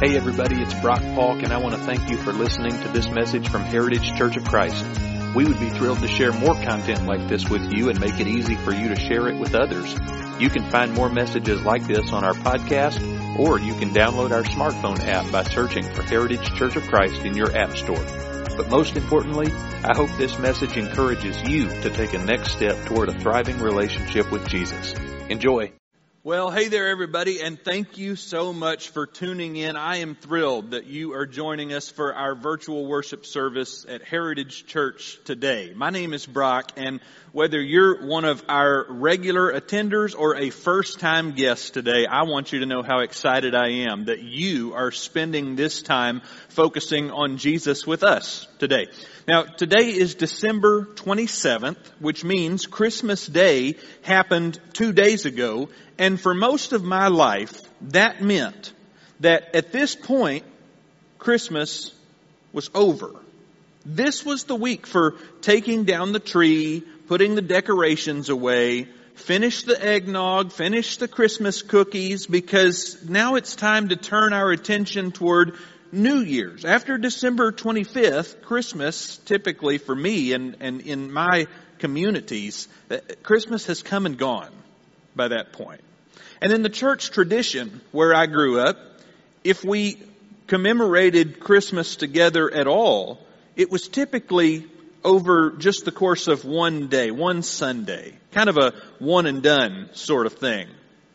Hey everybody, it's Brock Falk, and I want to thank you for listening to this message from Heritage Church of Christ. We would be thrilled to share more content like this with you and make it easy for you to share it with others. You can find more messages like this on our podcast, or you can download our smartphone app by searching for Heritage Church of Christ in your app store. But most importantly, I hope this message encourages you to take a next step toward a thriving relationship with Jesus. Enjoy. Well, hey there, everybody, and thank you so much for tuning in. I am thrilled that you are joining us for our virtual worship service at Heritage Church today. My name is Brock, and whether you're one of our regular attenders or a first-time guest today, I want you to know how excited I am that you are spending this time focusing on Jesus with us today. Now, today is December 27th, which means Christmas Day happened 2 days ago. And for most of my life, that meant that at this point, Christmas was over. This was the week for taking down the tree, putting the decorations away, finish the eggnog, finish the Christmas cookies, because now it's time to turn our attention toward New Year's. After December 25th, Christmas, typically for me and in my communities, Christmas has come and gone by that point. And in the church tradition where I grew up, if we commemorated Christmas together at all, it was typically over just the course of one day, one Sunday, kind of a one and done sort of thing.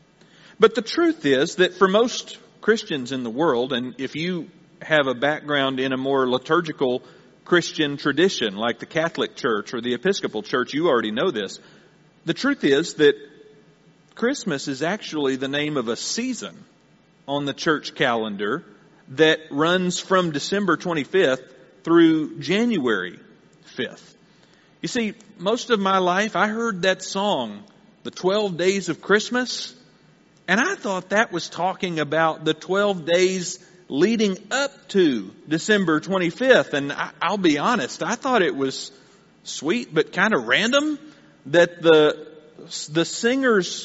But the truth is that for most Christians in the world, and if you have a background in a more liturgical Christian tradition like the Catholic Church or the Episcopal Church, you already know this. The truth is that Christmas is actually the name of a season on the church calendar that runs from December 25th through January 5th. You see, most of my life I heard that song, The 12 Days of Christmas, and I thought that was talking about the 12 days leading up to December 25th. And I'll be honest, I thought it was sweet but kind of random that the singer's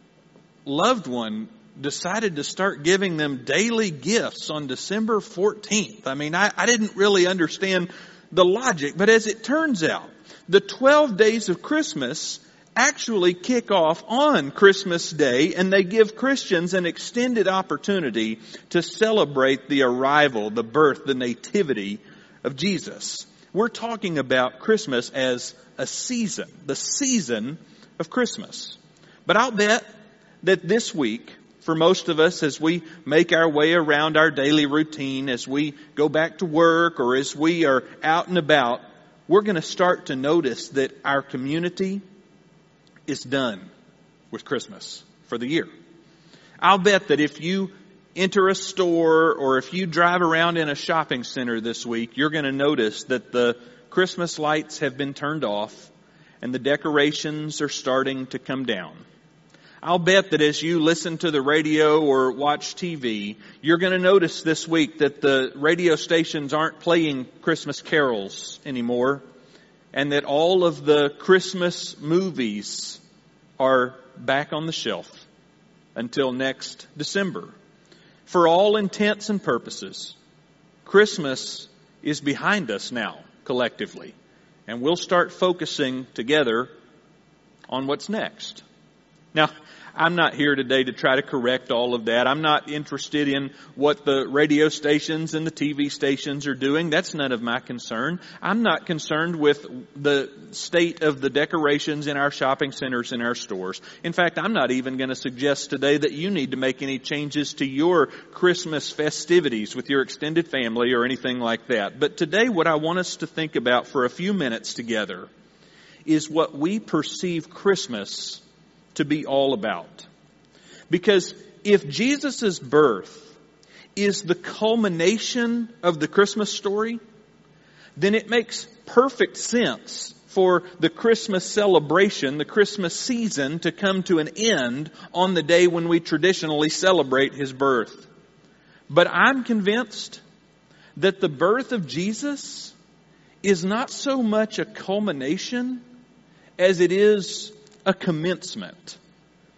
loved one decided to start giving them daily gifts on December 14th. I mean, I didn't really understand the logic, but as it turns out, the 12 days of Christmas actually kick off on Christmas Day, and they give Christians an extended opportunity to celebrate the arrival, the birth, the nativity of Jesus. We're talking about Christmas as a season, the season of Christmas. But I'll bet that this week, for most of us, as we make our way around our daily routine, as we go back to work or as we are out and about, we're going to start to notice that our community is done with Christmas for the year. I'll bet that if you enter a store or if you drive around in a shopping center this week, you're going to notice that the Christmas lights have been turned off and the decorations are starting to come down. I'll bet that as you listen to the radio or watch TV, you're going to notice this week that the radio stations aren't playing Christmas carols anymore, and that all of the Christmas movies are back on the shelf until next December. For all intents and purposes, Christmas is behind us now, collectively, and we'll start focusing together on what's next. Now, I'm not here today to try to correct all of that. I'm not interested in what the radio stations and the TV stations are doing. That's none of my concern. I'm not concerned with the state of the decorations in our shopping centers and our stores. In fact, I'm not even going to suggest today that you need to make any changes to your Christmas festivities with your extended family or anything like that. But today, what I want us to think about for a few minutes together is what we perceive Christmas to be all about. Because if Jesus' birth is the culmination of the Christmas story, then it makes perfect sense for the Christmas celebration, the Christmas season, to come to an end on the day when we traditionally celebrate His birth. But I'm convinced that the birth of Jesus is not so much a culmination as it is a commencement.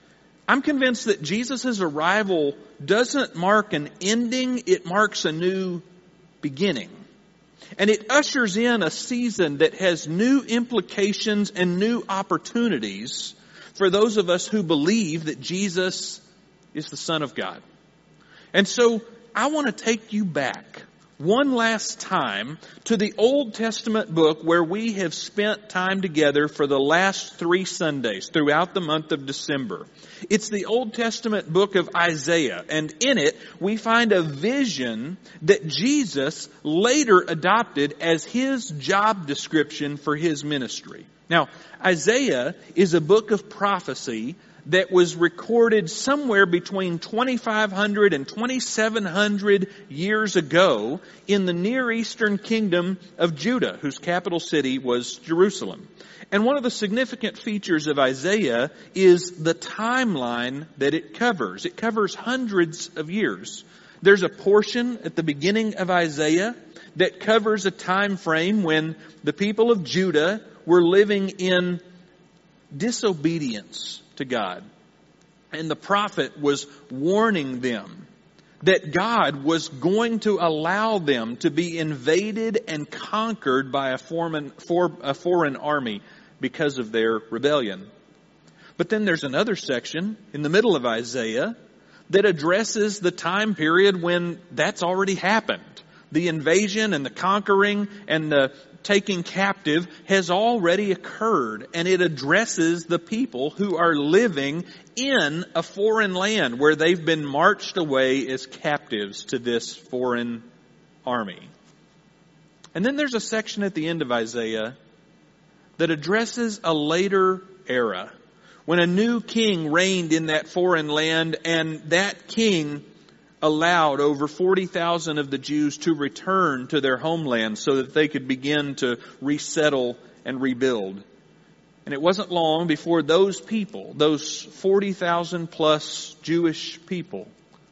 I'm convinced that Jesus' arrival doesn't mark an ending, it marks a new beginning. And it ushers in a season that has new implications and new opportunities for those of us who believe that Jesus is the Son of God. And so I want to take you back one last time to the Old Testament book where we have spent time together for the last 3 Sundays throughout the month of December. It's the Old Testament book of Isaiah, and in it we find a vision that Jesus later adopted as his job description for his ministry. Now, Isaiah is a book of prophecy that was recorded somewhere between 2,500 and 2,700 years ago in the Near Eastern kingdom of Judah, whose capital city was Jerusalem. And one of the significant features of Isaiah is the timeline that it covers. It covers hundreds of years. There's a portion at the beginning of Isaiah that covers a time frame when the people of Judah were living in disobedience to God. And the prophet was warning them that God was going to allow them to be invaded and conquered by a foreign army because of their rebellion. But then there's another section in the middle of Isaiah that addresses the time period when that's already happened. The invasion and the conquering and the taking captive has already occurred, and it addresses the people who are living in a foreign land where they've been marched away as captives to this foreign army. And then there's a section at the end of Isaiah that addresses a later era when a new king reigned in that foreign land, and that king allowed over 40,000 of the Jews to return to their homeland so that they could begin to resettle and rebuild. And it wasn't long before those people, those 40,000 plus Jewish people,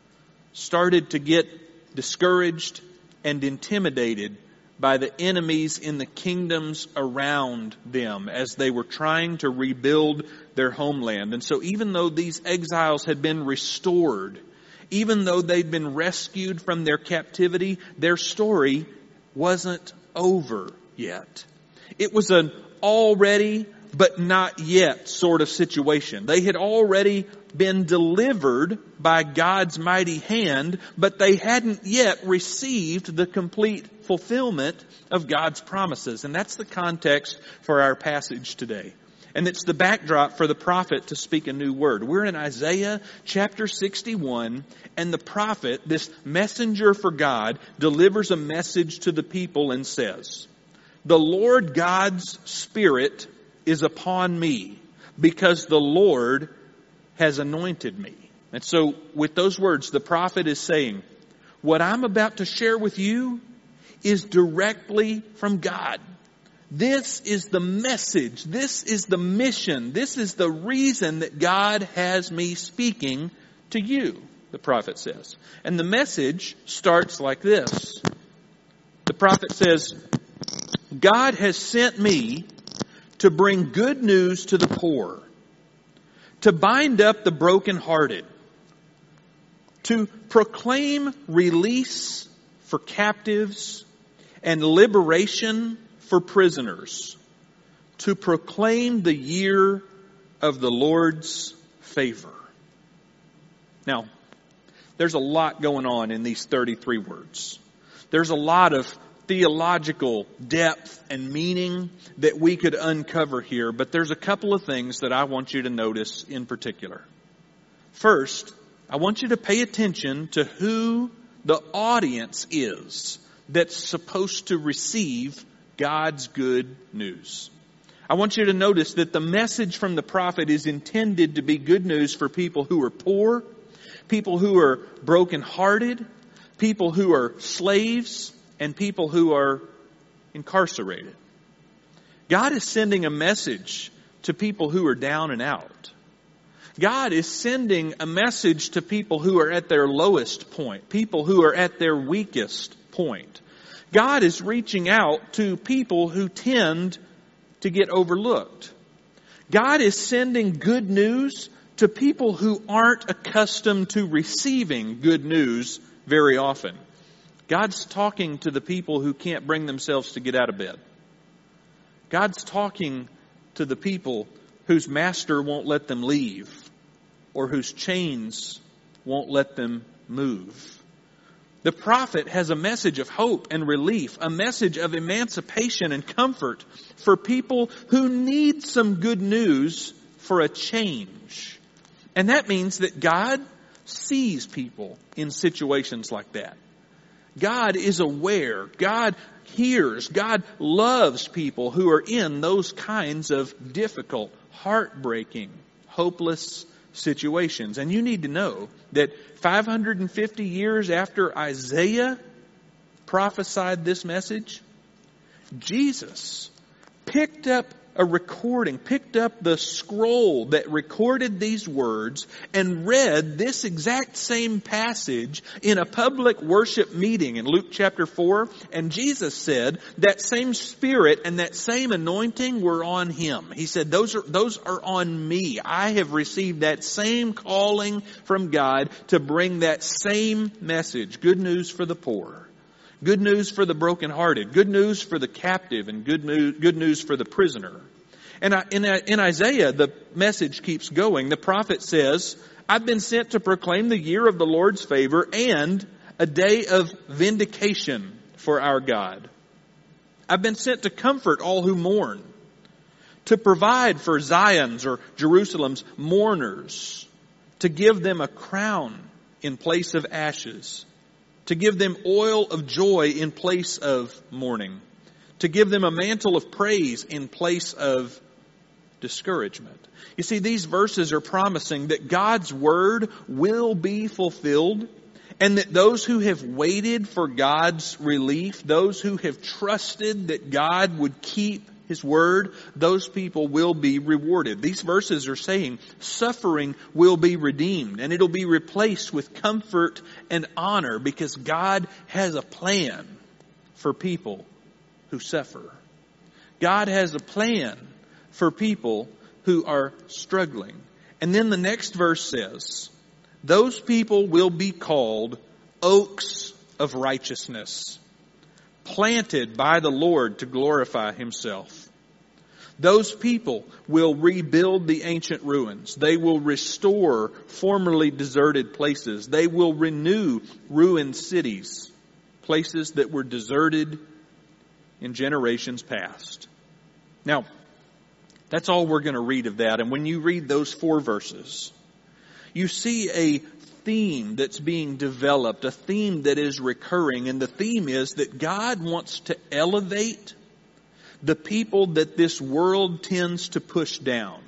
started to get discouraged and intimidated by the enemies in the kingdoms around them as they were trying to rebuild their homeland. And so even though these exiles had been restored, even though they'd been rescued from their captivity, their story wasn't over yet. It was an already but not yet sort of situation. They had already been delivered by God's mighty hand, but they hadn't yet received the complete fulfillment of God's promises. And that's the context for our passage today. And it's the backdrop for the prophet to speak a new word. We're in Isaiah chapter 61, and the prophet, this messenger for God, delivers a message to the people and says, "The Lord God's Spirit is upon me, because the Lord has anointed me." And so with those words, the prophet is saying, what I'm about to share with you is directly from God. This is the message. This is the mission. This is the reason that God has me speaking to you, the prophet says. And the message starts like this. The prophet says, "God has sent me to bring good news to the poor, to bind up the brokenhearted, to proclaim release for captives and liberation for prisoners, to proclaim the year of the Lord's favor." Now, there's a lot going on in these 33 words. There's a lot of theological depth and meaning that we could uncover here, but there's a couple of things that I want you to notice in particular. First, I want you to pay attention to who the audience is that's supposed to receive God's good news. I want you to notice that the message from the prophet is intended to be good news for people who are poor, people who are brokenhearted, people who are slaves, and people who are incarcerated. God is sending a message to people who are down and out. God is sending a message to people who are at their lowest point, people who are at their weakest point. God is reaching out to people who tend to get overlooked. God is sending good news to people who aren't accustomed to receiving good news very often. God's talking to the people who can't bring themselves to get out of bed. God's talking to the people whose master won't let them leave, or whose chains won't let them move. The prophet has a message of hope and relief, a message of emancipation and comfort for people who need some good news for a change. And that means that God sees people in situations like that. God is aware. God hears. God loves people who are in those kinds of difficult, heartbreaking, hopeless situations. And you need to know that 550 years after Isaiah prophesied this message, Jesus picked up the scroll that recorded these words and read this exact same passage in a public worship meeting in Luke chapter 4. And Jesus said that same Spirit and that same anointing were on Him. He said, those are on me. I have received that same calling from God to bring that same message. Good news for the poor. Good news for the brokenhearted. Good news for the captive, and good news for the prisoner. And in Isaiah, the message keeps going. The prophet says, I've been sent to proclaim the year of the Lord's favor and a day of vindication for our God. I've been sent to comfort all who mourn, to provide for Zion's or Jerusalem's mourners, to give them a crown in place of ashes, to give them oil of joy in place of mourning, to give them a mantle of praise in place of discouragement. You see, these verses are promising that God's word will be fulfilled, and that those who have waited for God's relief, those who have trusted that God would keep His word, those people will be rewarded. These verses are saying suffering will be redeemed, and it'll be replaced with comfort and honor, because God has a plan for people who suffer. God has a plan for people who are struggling. And then the next verse says, those people will be called oaks of righteousness, planted by the Lord to glorify Himself. Those people will rebuild the ancient ruins. They will restore formerly deserted places. They will renew ruined cities, places that were deserted in generations past. Now, that's all we're going to read of that. And when you read those 4 verses, you see a theme that's being developed, a theme that is recurring. And the theme is that God wants to elevate the people that this world tends to push down.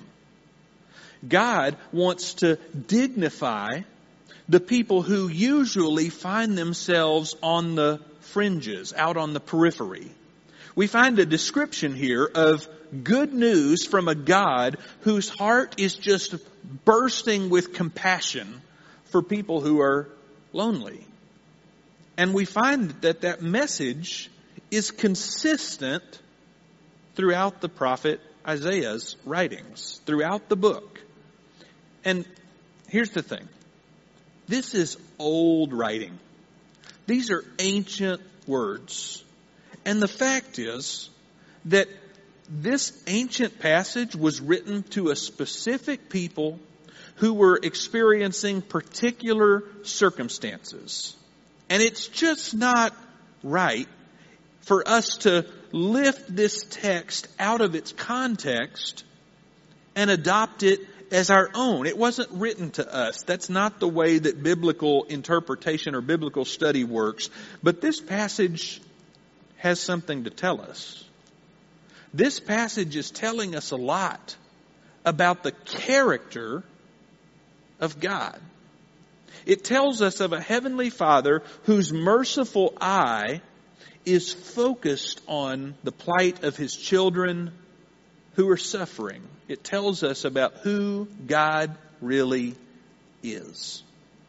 God wants to dignify the people who usually find themselves on the fringes, out on the periphery. We find a description here of good news from a God whose heart is just bursting with compassion for people who are lonely. And we find that that message is consistent throughout the prophet Isaiah's writings, throughout the book. And here's the thing. This is old writing. These are ancient words. And the fact is that this ancient passage was written to a specific people who were experiencing particular circumstances. And it's just not right for us to lift this text out of its context and adopt it as our own. It wasn't written to us. That's not the way that biblical interpretation or biblical study works. But this passage has something to tell us. This passage is telling us a lot about the character of God. It tells us of a heavenly Father whose merciful eye is focused on the plight of His children who are suffering. It tells us about who God really is.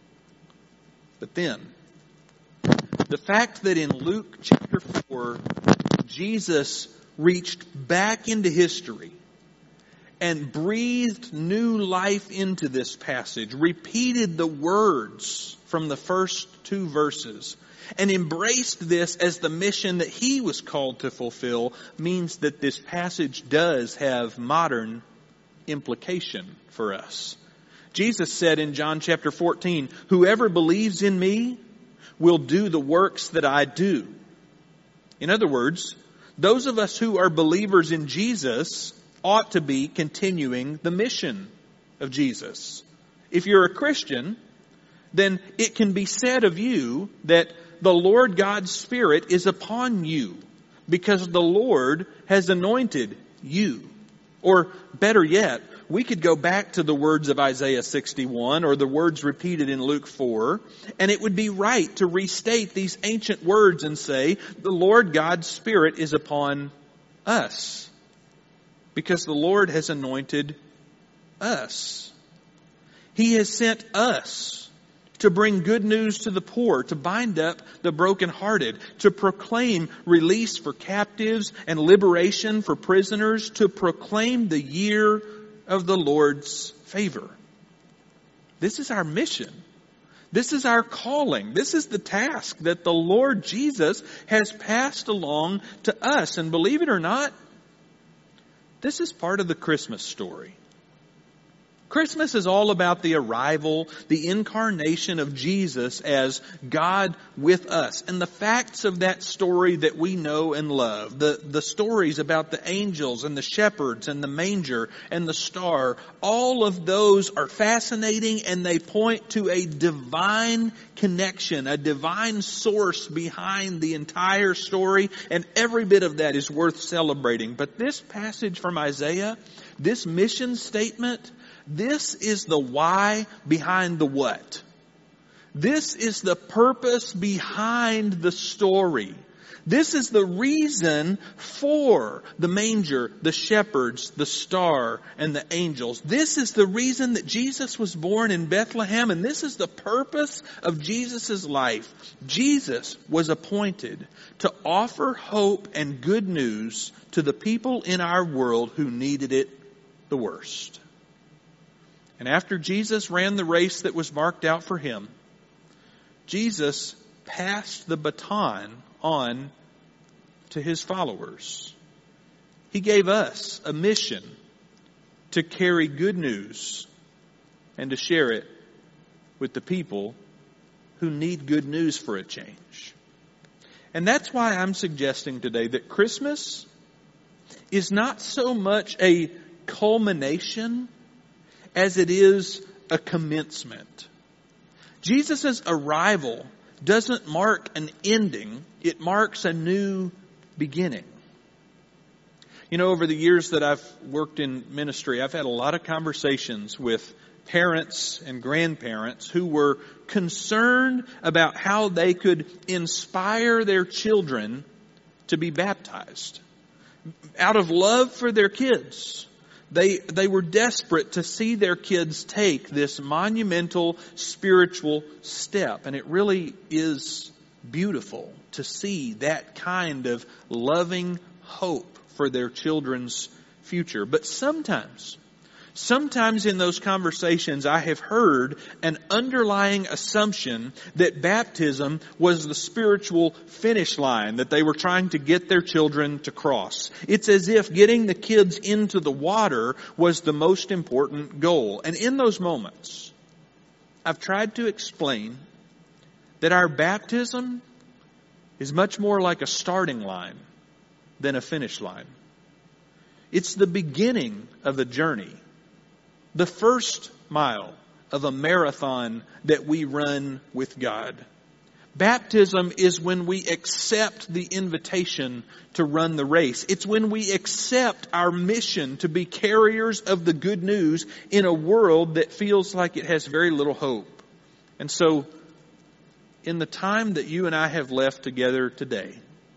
But then, the fact that in Luke chapter 4, Jesus reached back into history and breathed new life into this passage, repeated the words from the first 2 verses, and embraced this as the mission that he was called to fulfill, means that this passage does have modern implication for us. Jesus said in John chapter 14, "Whoever believes in me will do the works that I do." In other words, those of us who are believers in Jesus ought to be continuing the mission of Jesus. If you're a Christian, then it can be said of you that the Lord God's Spirit is upon you because the Lord has anointed you. Or better yet, we could go back to the words of Isaiah 61 or the words repeated in Luke 4, and it would be right to restate these ancient words and say, the Lord God's Spirit is upon us because the Lord has anointed us. He has sent us to bring good news to the poor, to bind up the brokenhearted, to proclaim release for captives and liberation for prisoners, to proclaim the year of the Lord's favor. This is our mission. This is our calling. This is the task that the Lord Jesus has passed along to us. And believe it or not, this is part of the Christmas story. Christmas is all about the arrival, the incarnation of Jesus as God with us. And the facts of that story that we know and love, the stories about the angels and the shepherds and the manger and the star, all of those are fascinating and they point to a divine connection, a divine source behind the entire story. And every bit of that is worth celebrating. But this passage from Isaiah, this mission statement, this is the why behind the what. This is the purpose behind the story. This is the reason for the manger, the shepherds, the star, and the angels. This is the reason that Jesus was born in Bethlehem, and this is the purpose of Jesus' life. Jesus was appointed to offer hope and good news to the people in our world who needed it the worst. And after Jesus ran the race that was marked out for him, Jesus passed the baton on to his followers. He gave us a mission to carry good news and to share it with the people who need good news for a change. And that's why I'm suggesting today that Christmas is not so much a culmination as it is a commencement. Jesus' arrival doesn't mark an ending, it marks a new beginning. You know, over the years that I've worked in ministry, I've had a lot of conversations with parents and grandparents who were concerned about how they could inspire their children to be baptized. Out of love for their kids, They were desperate to see their kids take this monumental spiritual step. And it really is beautiful to see that kind of loving hope for their children's future. But sometimes in those conversations, I have heard an underlying assumption that baptism was the spiritual finish line that they were trying to get their children to cross. It's as if getting the kids into the water was the most important goal. And in those moments, I've tried to explain that our baptism is much more like a starting line than a finish line. It's the beginning of a journey. The first mile of a marathon that we run with God. Baptism is when we accept the invitation to run the race. It's when we accept our mission to be carriers of the good news in a world that feels like it has very little hope. And so, in the time that you and I have left together today,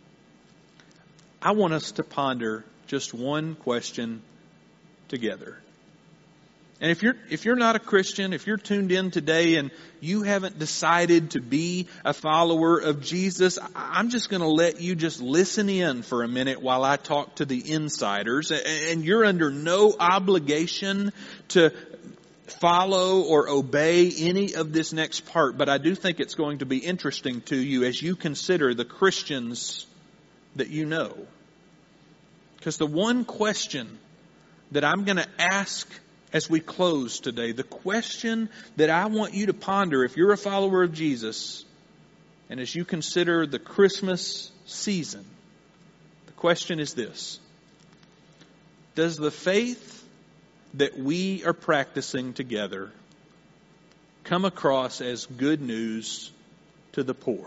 I want us to ponder just one question together. And if you're not a Christian, if you're tuned in today and you haven't decided to be a follower of Jesus, I'm just going to let you just listen in for a minute while I talk to the insiders. And you're under no obligation to follow or obey any of this next part. But I do think it's going to be interesting to you as you consider the Christians that you know. Because the one question that I'm going to ask as we close today, the question that I want you to ponder if you're a follower of Jesus, and as you consider the Christmas season, the question is this: does the faith that we are practicing together come across as good news to the poor?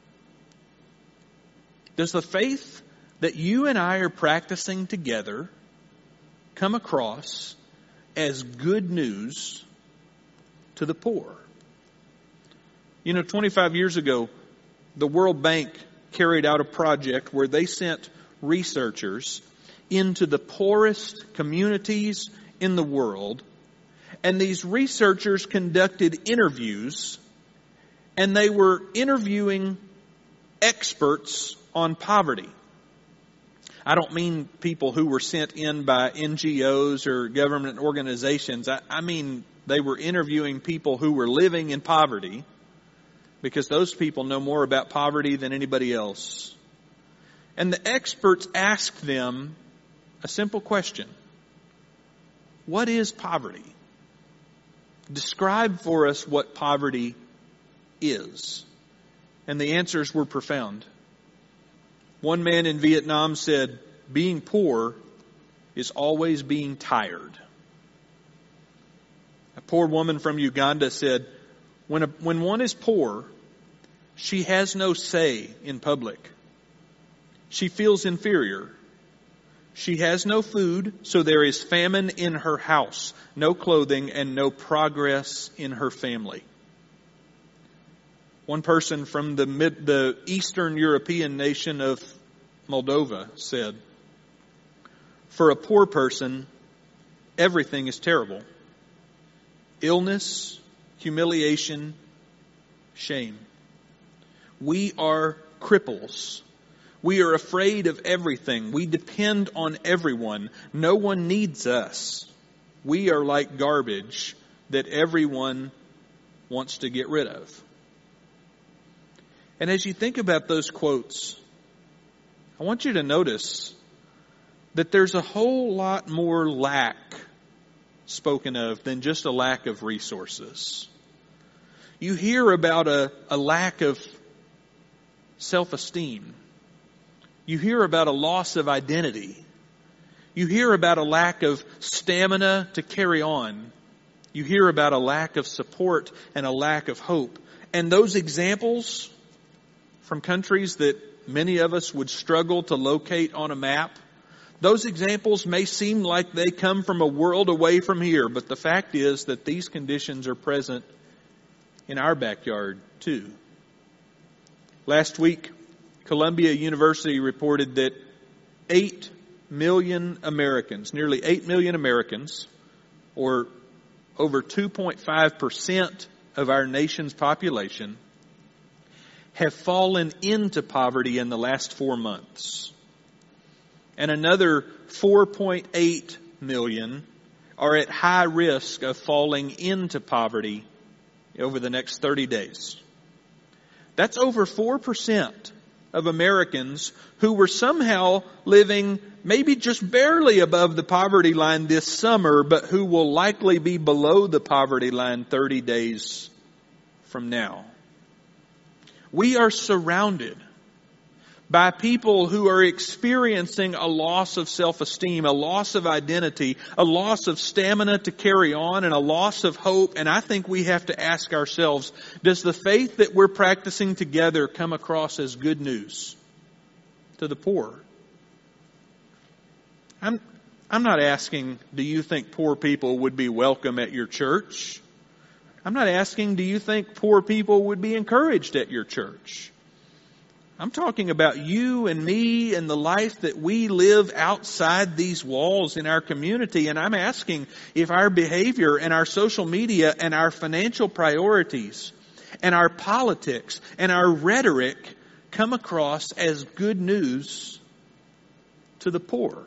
Does the faith that you and I are practicing together come across as good news to the poor? 25 years ago, the World Bank carried out a project where they sent researchers into the poorest communities in the world. And these researchers conducted interviews, and they were interviewing experts on poverty. I don't mean people who were sent in by NGOs or government organizations. I mean they were interviewing people who were living in poverty, because those people know more about poverty than anybody else. And the experts asked them a simple question: what is poverty? Describe for us what poverty is. And the answers were profound. One man in Vietnam said, being poor is always being tired. A poor woman from Uganda said, when one is poor, she has no say in public. She feels inferior. She has no food, so there is famine in her house, no clothing, and no progress in her family. One person from the Eastern European nation of Moldova said, for a poor person, everything is terrible. Illness, humiliation, shame. We are cripples. We are afraid of everything. We depend on everyone. No one needs us. We are like garbage that everyone wants to get rid of. And as you think about those quotes, I want you to notice that there's a whole lot more lack spoken of than just a lack of resources. You hear about a lack of self-esteem. You hear about a loss of identity. You hear about a lack of stamina to carry on. You hear about a lack of support and a lack of hope. And those examples from countries that many of us would struggle to locate on a map, those examples may seem like they come from a world away from here, but the fact is that these conditions are present in our backyard too. Last week, Columbia University reported that 8 million Americans, nearly 8 million Americans, or over 2.5% of our nation's population, have fallen into poverty in the last 4 months. And another 4.8 million are at high risk of falling into poverty over the next 30 days. That's over 4% of Americans who were somehow living maybe just barely above the poverty line this summer, but who will likely be below the poverty line 30 days from now. We are surrounded by people who are experiencing a loss of self-esteem, a loss of identity, a loss of stamina to carry on, and a loss of hope. And I think we have to ask ourselves, does the faith that we're practicing together come across as good news to the poor? I'm not asking, do you think poor people would be welcome at your church? I'm not asking, do you think poor people would be encouraged at your church? I'm talking about you and me and the life that we live outside these walls in our community. And I'm asking if our behavior and our social media and our financial priorities and our politics and our rhetoric come across as good news to the poor.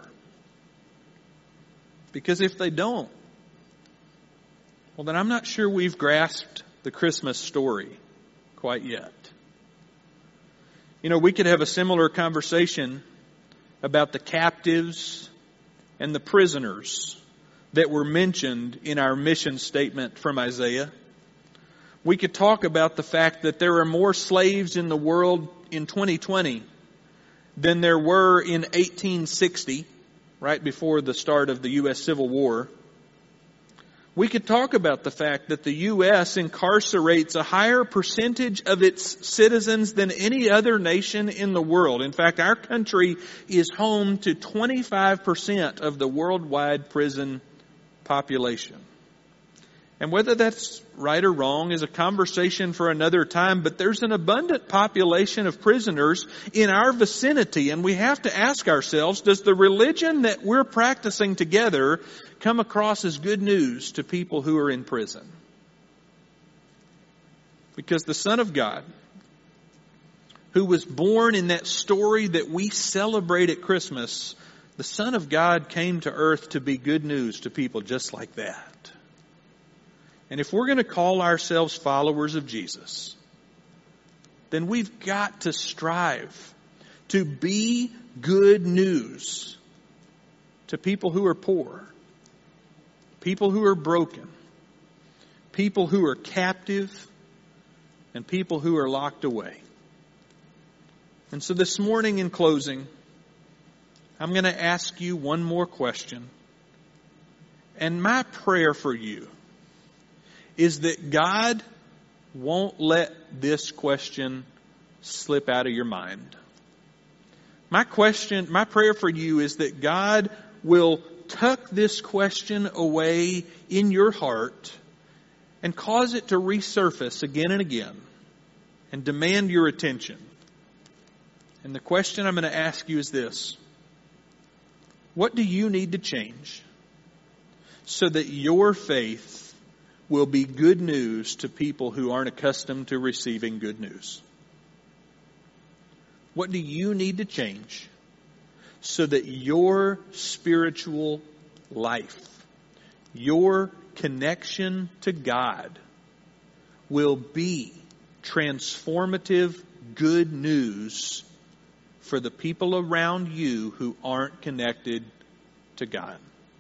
Because if they don't, well, then I'm not sure we've grasped the Christmas story quite yet. You know, we could have a similar conversation about the captives and the prisoners that were mentioned in our mission statement from Isaiah. We could talk about the fact that there are more slaves in the world in 2020 than there were in 1860, right before the start of the U.S. Civil War. We could talk about the fact that the U.S. incarcerates a higher percentage of its citizens than any other nation in the world. In fact, our country is home to 25% of the worldwide prison population. And whether that's right or wrong is a conversation for another time, but there's an abundant population of prisoners in our vicinity, and we have to ask ourselves, does the religion that we're practicing together come across as good news to people who are in prison? Because the Son of God, who was born in that story that we celebrate at Christmas, the Son of God came to earth to be good news to people just like that. And if we're going to call ourselves followers of Jesus, then we've got to strive to be good news to people who are poor, people who are broken, people who are captive, and people who are locked away. And so this morning in closing, I'm going to ask you one more question. And my prayer for you is that God won't let this question slip out of your mind. My prayer for you is that God will tuck this question away in your heart and cause it to resurface again and again and demand your attention. And the question I'm going to ask you is this: what do you need to change so that your faith will be good news to people who aren't accustomed to receiving good news? What do you need to change so that your spiritual life, your connection to God, will be transformative good news for the people around you who aren't connected to God?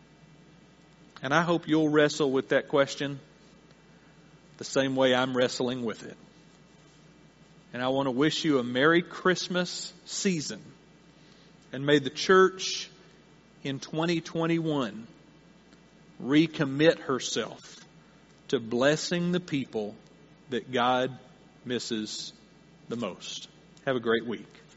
And I hope you'll wrestle with that question the same way I'm wrestling with it. And I want to wish you a Merry Christmas season. And may the church in 2021 recommit herself to blessing the people that God misses the most. Have a great week.